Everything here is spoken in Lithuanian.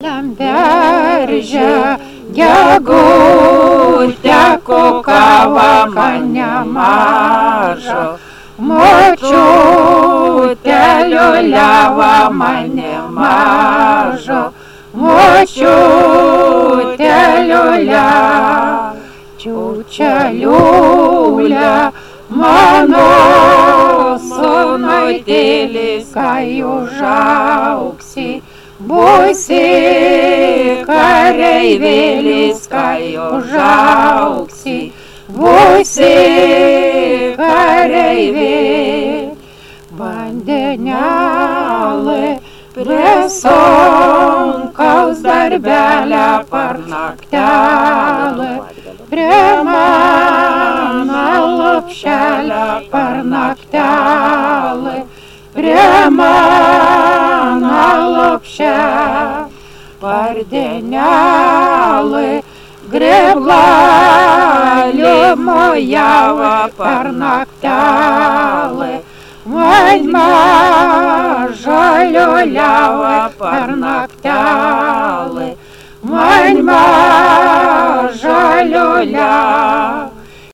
Там бережа ягутя кукава коня мажо, мочутя люлява мене мажо, мочутя люля, чуча люля, мано сонной телескаю жаукси, бойся корей велискаю жаукси, бойся корей ве, банденялы пресон кауздарбяля парнактялы, прямо налопщаля парнактялы, прямо налопща парденялы, греблали моява парнактялы, маньма жалюлява парнактялы, маньма жалюля.